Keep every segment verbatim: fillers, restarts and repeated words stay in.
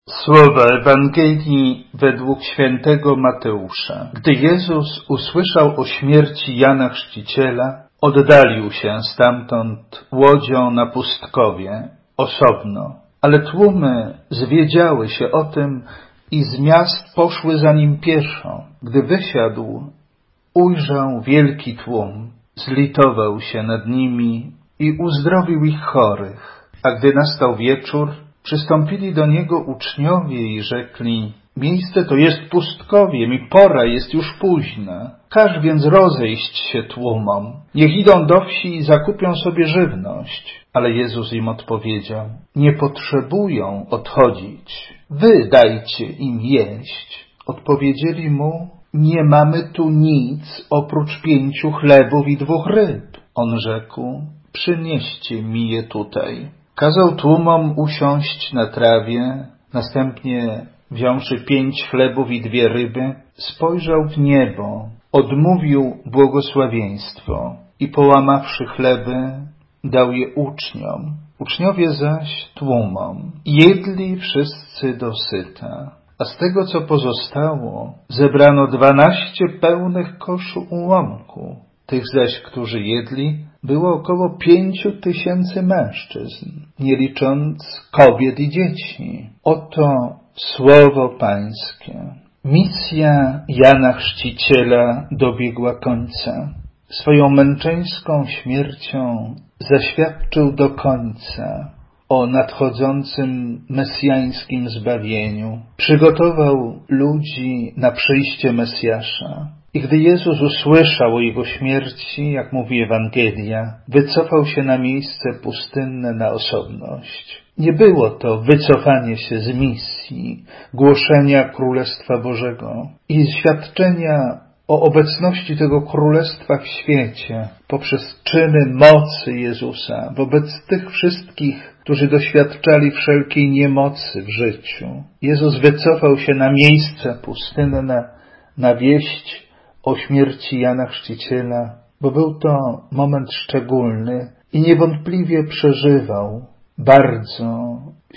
Słowa Ewangelii według świętego Mateusza. Gdy Jezus usłyszał o śmierci Jana Chrzciciela, oddalił się stamtąd łodzią na pustkowie, osobno. Ale tłumy zwiedziały się o tym i z miast poszły za nim pieszo. Gdy wysiadł, ujrzał wielki tłum, zlitował się nad nimi i uzdrowił ich chorych. A gdy nastał wieczór, przystąpili do niego uczniowie i rzekli: miejsce to jest pustkowiem i pora jest już późna. Każ więc rozejść się tłumom. Niech idą do wsi i zakupią sobie żywność. Ale Jezus im odpowiedział: nie potrzebują odchodzić. Wy dajcie im jeść. Odpowiedzieli mu: nie mamy tu nic oprócz pięciu chlebów i dwóch ryb. On rzekł: przynieście mi je tutaj. Kazał tłumom usiąść na trawie, następnie wziąwszy pięć chlebów i dwie ryby, spojrzał w niebo, odmówił błogosławieństwo i połamawszy chleby, dał je uczniom. Uczniowie zaś tłumom. Jedli wszyscy dosyta, a z tego, co pozostało, zebrano dwanaście pełnych koszu ułomku. Tych zaś, którzy jedli, było około pięciu tysięcy mężczyzn, nie licząc kobiet i dzieci. Oto słowo Pańskie. Misja Jana Chrzciciela dobiegła końca. Swoją męczeńską śmiercią zaświadczył do końca o nadchodzącym mesjańskim zbawieniu. Przygotował ludzi na przyjście Mesjasza. I gdy Jezus usłyszał o Jego śmierci, jak mówi Ewangelia, wycofał się na miejsce pustynne na osobność. Nie było to wycofanie się z misji, głoszenia Królestwa Bożego i świadczenia o obecności tego Królestwa w świecie poprzez czyny mocy Jezusa wobec tych wszystkich, którzy doświadczali wszelkiej niemocy w życiu. Jezus wycofał się na miejsce pustynne, na wieść o śmierci Jana Chrzciciela, bo był to moment szczególny i niewątpliwie przeżywał bardzo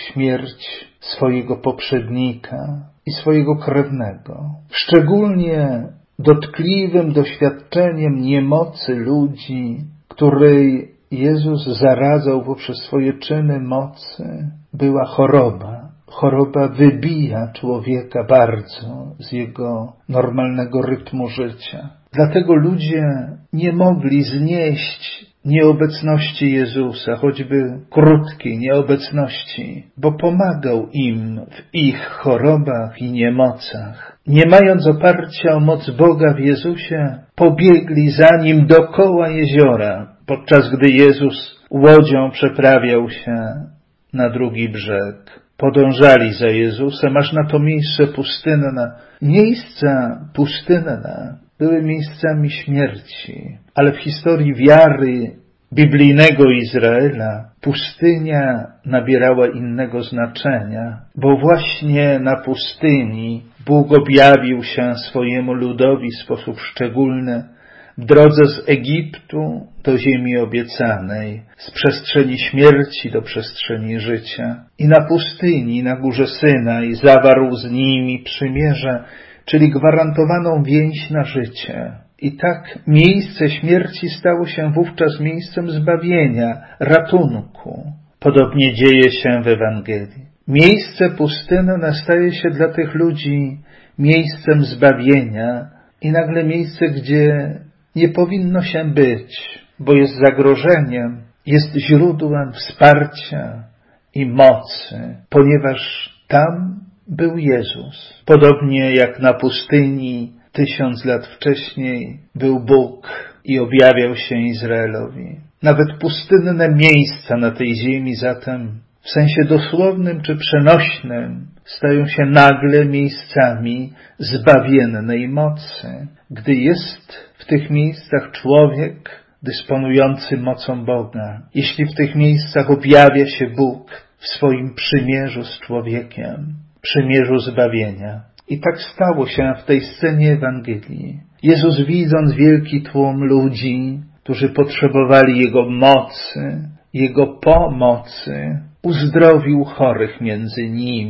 śmierć swojego poprzednika i swojego krewnego. Szczególnie dotkliwym doświadczeniem niemocy ludzi, której Jezus zaradzał poprzez swoje czyny mocy, była choroba. Choroba wybija człowieka bardzo z jego normalnego rytmu życia. Dlatego ludzie nie mogli znieść nieobecności Jezusa, choćby krótkiej nieobecności, bo pomagał im w ich chorobach i niemocach. Nie mając oparcia o moc Boga w Jezusie, pobiegli za Nim dokoła jeziora, podczas gdy Jezus łodzią przeprawiał się na drugi brzeg. Podążali za Jezusem, aż na to miejsce pustynne. Miejsca pustynne były miejscami śmierci, ale w historii wiary biblijnego Izraela pustynia nabierała innego znaczenia, bo właśnie na pustyni Bóg objawił się swojemu ludowi w sposób szczególny, w drodze z Egiptu do ziemi obiecanej, z przestrzeni śmierci do przestrzeni życia. I na pustyni, na górze Synaj, zawarł z nimi przymierze, czyli gwarantowaną więź na życie. I tak miejsce śmierci stało się wówczas miejscem zbawienia, ratunku. Podobnie dzieje się w Ewangelii. Miejsce pustynne staje się dla tych ludzi miejscem zbawienia i nagle miejsce, gdzie nie powinno się być, bo jest zagrożeniem, jest źródłem wsparcia i mocy, ponieważ tam był Jezus. Podobnie jak na pustyni tysiąc lat wcześniej był Bóg i objawiał się Izraelowi. Nawet pustynne miejsca na tej ziemi zatem w sensie dosłownym czy przenośnym stają się nagle miejscami zbawiennej mocy. Gdy jest w tych miejscach człowiek dysponujący mocą Boga, jeśli w tych miejscach objawia się Bóg w swoim przymierzu z człowiekiem, przymierzu zbawienia. I tak stało się w tej scenie Ewangelii. Jezus, widząc wielki tłum ludzi, którzy potrzebowali Jego mocy, Jego pomocy, uzdrowił chorych między nimi.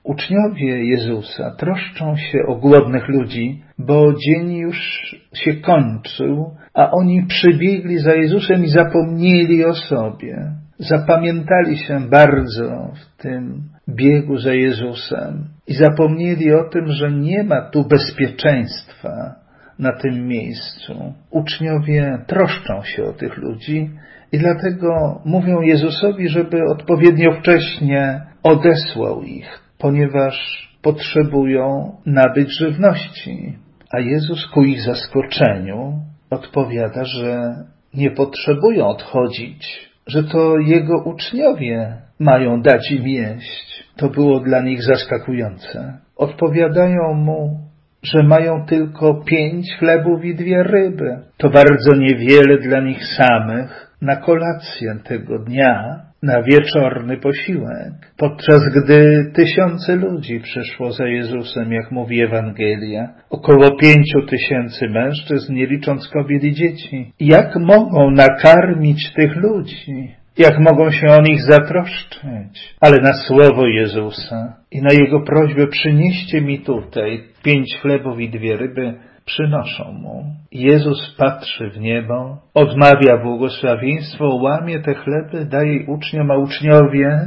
Uczniowie Jezusa troszczą się o głodnych ludzi, bo dzień już się kończył, a oni przybiegli za Jezusem i zapomnieli o sobie. Zapamiętali się bardzo w tym biegu za Jezusem i zapomnieli o tym, że nie ma tu bezpieczeństwa na tym miejscu. Uczniowie troszczą się o tych ludzi i dlatego mówią Jezusowi, żeby odpowiednio wcześnie odesłał ich, ponieważ potrzebują nabyć żywności. A Jezus ku ich zaskoczeniu odpowiada, że nie potrzebują odchodzić, że to Jego uczniowie mają dać im jeść. To było dla nich zaskakujące. Odpowiadają Mu, że mają tylko pięć chlebów i dwie ryby. To bardzo niewiele dla nich samych na kolację tego dnia, na wieczorny posiłek, podczas gdy tysiące ludzi przyszło za Jezusem, jak mówi Ewangelia, około pięciu tysięcy mężczyzn, nie licząc kobiet i dzieci. Jak mogą nakarmić tych ludzi? Jak mogą się o nich zatroszczyć? Ale na słowo Jezusa i na Jego prośbę przynieście mi tutaj pięć chlebów i dwie ryby, przynoszą Mu. Jezus patrzy w niebo, odmawia błogosławieństwo, łamie te chleby, daje uczniom, a uczniowie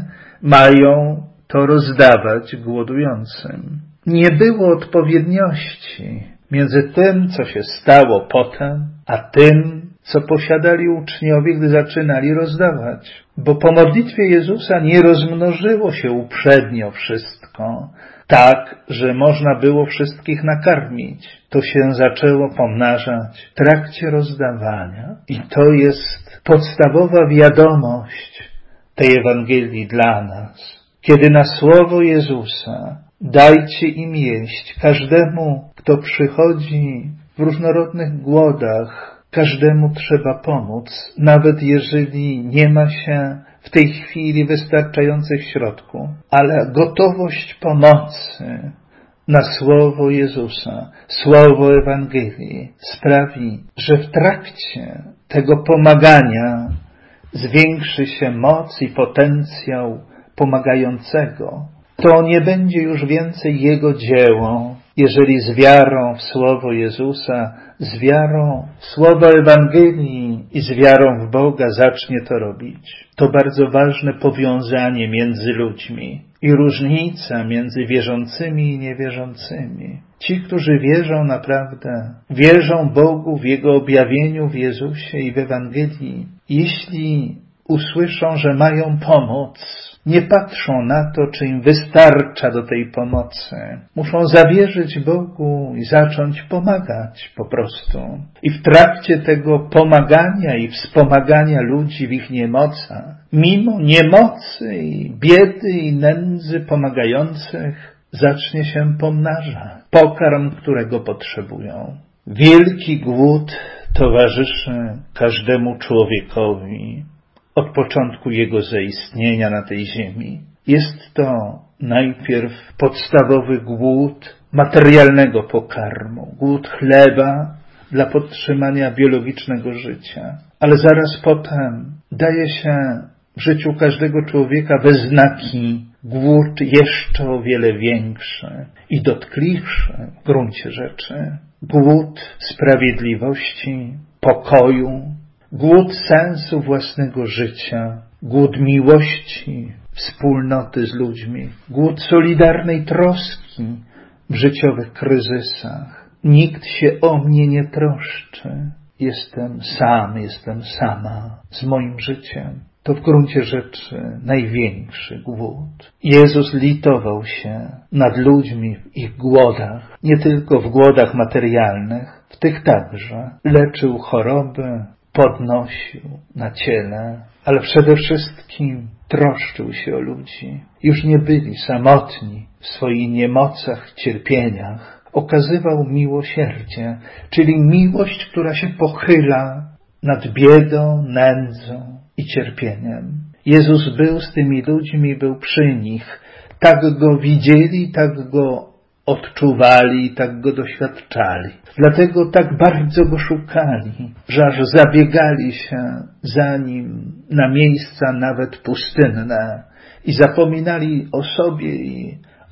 mają to rozdawać głodującym. Nie było odpowiedniości między tym, co się stało potem, a tym, co posiadali uczniowie, gdy zaczynali rozdawać. Bo po modlitwie Jezusa nie rozmnożyło się uprzednio wszystko, tak, że można było wszystkich nakarmić. To się zaczęło pomnażać w trakcie rozdawania. I to jest podstawowa wiadomość tej Ewangelii dla nas. Kiedy na słowo Jezusa dajcie im jeść każdemu, kto przychodzi w różnorodnych głodach, każdemu trzeba pomóc, nawet jeżeli nie ma się w tej chwili wystarczających środków, ale gotowość pomocy na słowo Jezusa, słowo Ewangelii sprawi, że w trakcie tego pomagania zwiększy się moc i potencjał pomagającego. To nie będzie już więcej Jego dzieło, jeżeli z wiarą w słowo Jezusa, z wiarą w słowo Ewangelii i z wiarą w Boga zacznie to robić. To bardzo ważne powiązanie między ludźmi i różnica między wierzącymi i niewierzącymi. Ci, którzy wierzą naprawdę, wierzą Bogu w Jego objawieniu w Jezusie i w Ewangelii, jeśli usłyszą, że mają pomoc, nie patrzą na to, czy im wystarcza do tej pomocy. Muszą zawierzyć Bogu i zacząć pomagać po prostu. I w trakcie tego pomagania i wspomagania ludzi w ich niemocach, mimo niemocy i biedy i nędzy pomagających, zacznie się pomnażać pokarm, którego potrzebują. Wielki głód towarzyszy każdemu człowiekowi od początku jego zaistnienia na tej ziemi. Jest to najpierw podstawowy głód materialnego pokarmu, głód chleba dla podtrzymania biologicznego życia. Ale zaraz potem daje się w życiu każdego człowieka we znaki głód jeszcze o wiele większy i dotkliwszy w gruncie rzeczy. Głód sprawiedliwości, pokoju, głód sensu własnego życia, głód miłości, wspólnoty z ludźmi, głód solidarnej troski w życiowych kryzysach. Nikt się o mnie nie troszczy. Jestem sam, jestem sama z moim życiem. To w gruncie rzeczy największy głód. Jezus litował się nad ludźmi w ich głodach, nie tylko w głodach materialnych, w tych także. Leczył choroby, podnosił na ciele, ale przede wszystkim troszczył się o ludzi. Już nie byli samotni w swoich niemocach, cierpieniach. Okazywał miłosierdzie, czyli miłość, która się pochyla nad biedą, nędzą i cierpieniem. Jezus był z tymi ludźmi, był przy nich. Tak Go widzieli, tak Go odczuwali, tak Go doświadczali. Dlatego tak bardzo Go szukali, że aż zabiegali się za Nim na miejsca nawet pustynne i zapominali o sobie i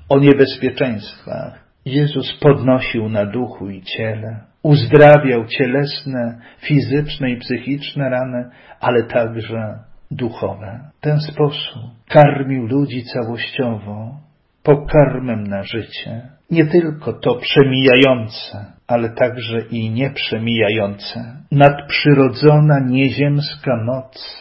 o niebezpieczeństwach. Jezus podnosił na duchu i ciele, uzdrawiał cielesne, fizyczne i psychiczne rany, ale także duchowe. W ten sposób karmił ludzi całościowo, pokarmem na życie. Nie tylko to przemijające, ale także i nieprzemijające. Nadprzyrodzona, nieziemska moc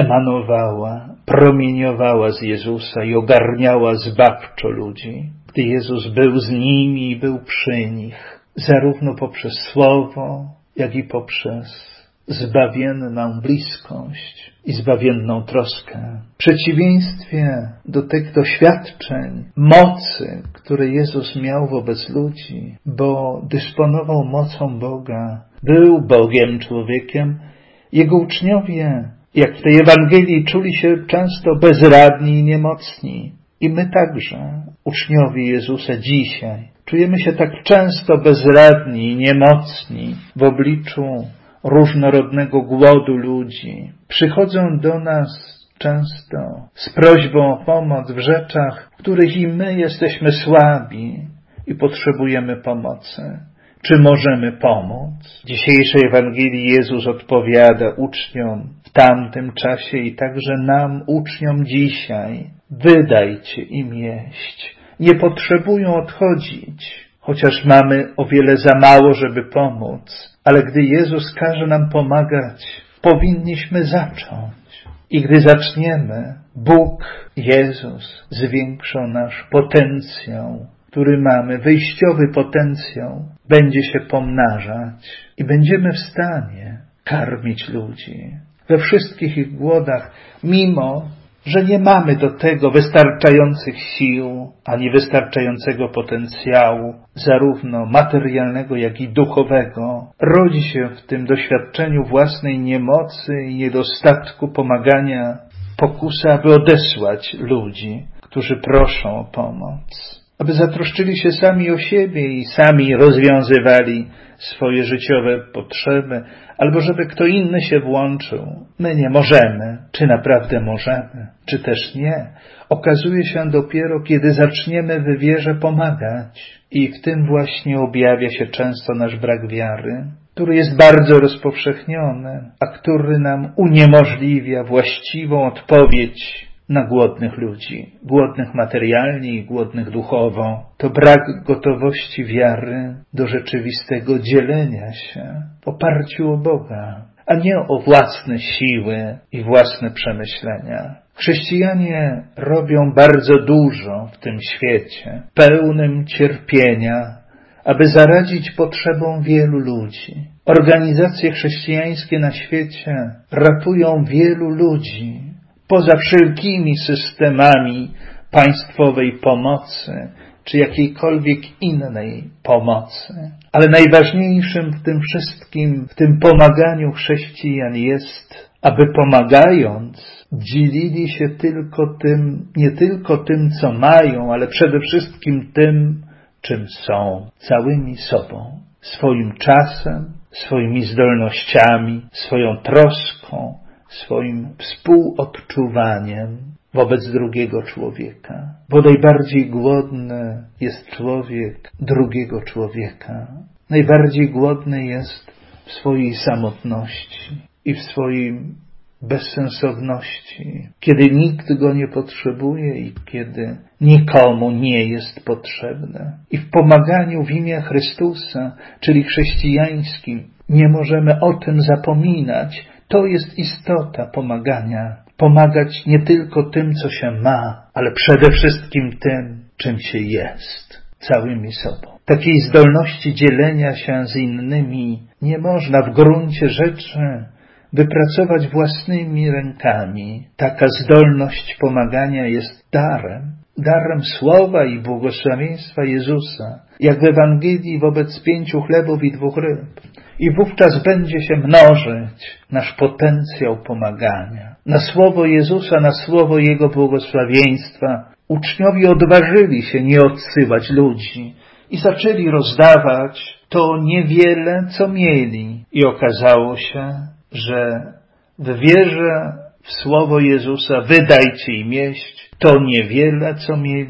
emanowała, promieniowała z Jezusa i ogarniała zbawczo ludzi, gdy Jezus był z nimi i był przy nich, zarówno poprzez słowo, jak i poprzez zbawienną bliskość i zbawienną troskę. W przeciwieństwie do tych doświadczeń, mocy, które Jezus miał wobec ludzi, bo dysponował mocą Boga, był Bogiem człowiekiem, jego uczniowie, jak w tej Ewangelii, czuli się często bezradni i niemocni. I my także, uczniowie Jezusa dzisiaj, czujemy się tak często bezradni i niemocni w obliczu różnorodnego głodu ludzi. Przychodzą do nas często z prośbą o pomoc w rzeczach, w których i my jesteśmy słabi i potrzebujemy pomocy. Czy możemy pomóc? W dzisiejszej Ewangelii Jezus odpowiada uczniom w tamtym czasie i także nam, uczniom dzisiaj: wydajcie im jeść. Nie potrzebują odchodzić, chociaż mamy o wiele za mało, żeby pomóc. Ale gdy Jezus każe nam pomagać, powinniśmy zacząć. I gdy zaczniemy, Bóg, Jezus, zwiększą nasz potencjał, który mamy, wyjściowy potencjał, będzie się pomnażać i będziemy w stanie karmić ludzi we wszystkich ich głodach, mimo że nie mamy do tego wystarczających sił, ani wystarczającego potencjału, zarówno materialnego, jak i duchowego. Rodzi się w tym doświadczeniu własnej niemocy i niedostatku pomagania pokusa, aby odesłać ludzi, którzy proszą o pomoc, aby zatroszczyli się sami o siebie i sami rozwiązywali swoje życiowe potrzeby, albo żeby kto inny się włączył. My nie możemy. Czy naprawdę możemy? Czy też nie? Okazuje się dopiero, kiedy zaczniemy w wierze pomagać. I w tym właśnie objawia się często nasz brak wiary, który jest bardzo rozpowszechniony, a który nam uniemożliwia właściwą odpowiedź na głodnych ludzi, głodnych materialnie i głodnych duchowo. To brak gotowości wiary do rzeczywistego dzielenia się w oparciu o Boga, a nie o własne siły i własne przemyślenia. Chrześcijanie robią bardzo dużo w tym świecie, pełnym cierpienia, aby zaradzić potrzebom wielu ludzi. Organizacje chrześcijańskie na świecie ratują wielu ludzi, poza wszelkimi systemami państwowej pomocy, czy jakiejkolwiek innej pomocy. Ale najważniejszym w tym wszystkim, w tym pomaganiu chrześcijan jest, aby pomagając, dzielili się tylko tym, nie tylko tym, co mają, ale przede wszystkim tym, czym są, całymi sobą, swoim czasem, swoimi zdolnościami, swoją troską, swoim współodczuwaniem wobec drugiego człowieka. Bo najbardziej głodny jest człowiek drugiego człowieka. Najbardziej głodny jest w swojej samotności i w swojej bezsensowności, kiedy nikt go nie potrzebuje i kiedy nikomu nie jest potrzebny. I w pomaganiu w imię Chrystusa, czyli chrześcijańskim, nie możemy o tym zapominać. To jest istota pomagania. Pomagać nie tylko tym, co się ma, ale przede wszystkim tym, czym się jest, całymi sobą. Takiej zdolności dzielenia się z innymi nie można w gruncie rzeczy wypracować własnymi rękami. Taka zdolność pomagania jest darem, darem słowa i błogosławieństwa Jezusa, jak w Ewangelii wobec pięciu chlebów i dwóch ryb. I wówczas będzie się mnożyć nasz potencjał pomagania. Na słowo Jezusa, na słowo Jego błogosławieństwa uczniowie odważyli się nie odsyłać ludzi i zaczęli rozdawać to niewiele, co mieli. I okazało się, że w wierze w słowo Jezusa wydajcie im jeść, to niewiele, co mieli,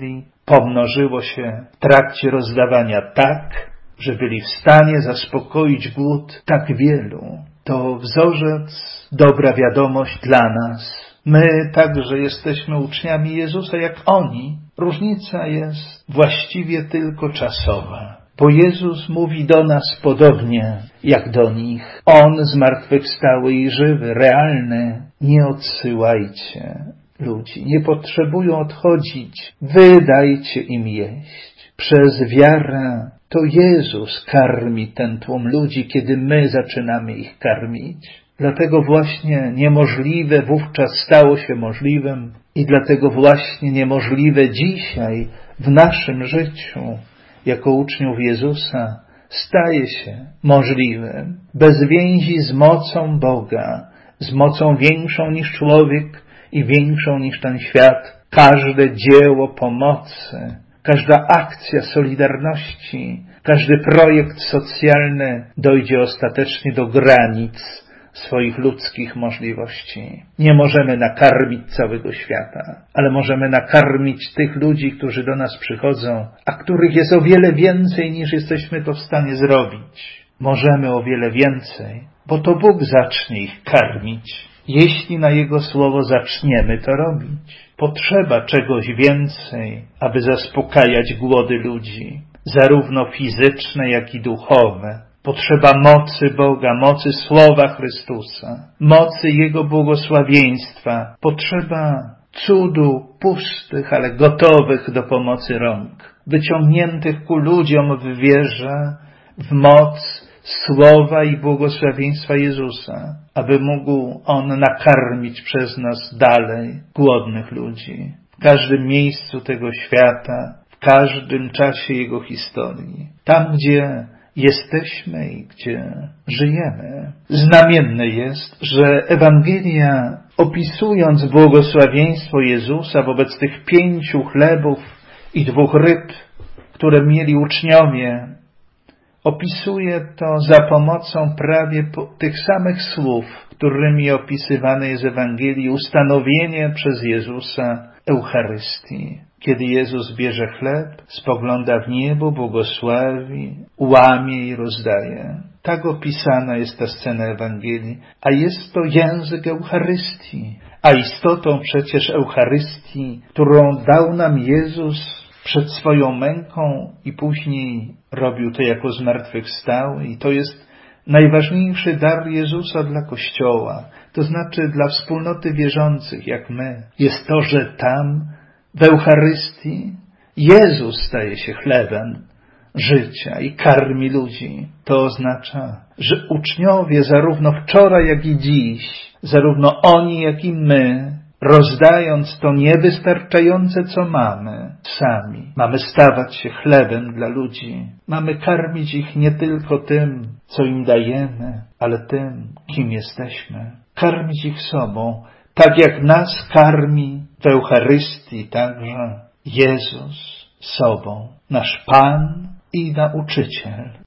pomnożyło się w trakcie rozdawania tak, że byli w stanie zaspokoić głód tak wielu. To wzorzec, dobra wiadomość dla nas. My także jesteśmy uczniami Jezusa jak oni. Różnica jest właściwie tylko czasowa, bo Jezus mówi do nas podobnie jak do nich. On zmartwychwstały i żywy, realny. Nie odsyłajcie ludzi, nie potrzebują odchodzić. Wy dajcie im jeść. Przez wiarę to Jezus karmi ten tłum ludzi, kiedy my zaczynamy ich karmić. Dlatego właśnie niemożliwe wówczas stało się możliwym i dlatego właśnie niemożliwe dzisiaj w naszym życiu jako uczniów Jezusa staje się możliwym. Bez więzi z mocą Boga, z mocą większą niż człowiek i większą niż ten świat, każde dzieło pomocy, każda akcja solidarności, każdy projekt socjalny dojdzie ostatecznie do granic swoich ludzkich możliwości. Nie możemy nakarmić całego świata, ale możemy nakarmić tych ludzi, którzy do nas przychodzą, a których jest o wiele więcej niż jesteśmy to w stanie zrobić. Możemy o wiele więcej, bo to Bóg zacznie ich karmić, jeśli na Jego słowo zaczniemy to robić. Potrzeba czegoś więcej, aby zaspokajać głody ludzi, zarówno fizyczne, jak i duchowe. Potrzeba mocy Boga, mocy Słowa Chrystusa, mocy Jego błogosławieństwa. Potrzeba cudu pustych, ale gotowych do pomocy rąk, wyciągniętych ku ludziom w wierze, w moc Słowa i błogosławieństwa Jezusa, aby mógł On nakarmić przez nas dalej głodnych ludzi. W każdym miejscu tego świata, w każdym czasie Jego historii. Tam, gdzie jesteśmy i gdzie żyjemy. Znamienne jest, że Ewangelia, opisując błogosławieństwo Jezusa wobec tych pięciu chlebów i dwóch ryb, które mieli uczniowie, opisuje to za pomocą prawie tych samych słów, którymi opisywane jest w Ewangelii ustanowienie przez Jezusa Eucharystii. Kiedy Jezus bierze chleb, spogląda w niebo, błogosławi, łamie i rozdaje. Tak opisana jest ta scena Ewangelii, a jest to język Eucharystii, a istotą przecież Eucharystii, którą dał nam Jezus przed swoją męką i później robił to jako zmartwychwstały. I to jest najważniejszy dar Jezusa dla Kościoła, to znaczy dla wspólnoty wierzących jak my. Jest to, że tam w Eucharystii Jezus staje się chlebem życia i karmi ludzi. To oznacza, że uczniowie zarówno wczoraj, jak i dziś, zarówno oni, jak i my, rozdając to niewystarczające, co mamy, sami mamy stawać się chlebem dla ludzi. Mamy karmić ich nie tylko tym, co im dajemy, ale tym, kim jesteśmy. Karmić ich sobą, tak jak nas karmi w Eucharystii także Jezus sobą, nasz Pan i Nauczyciel.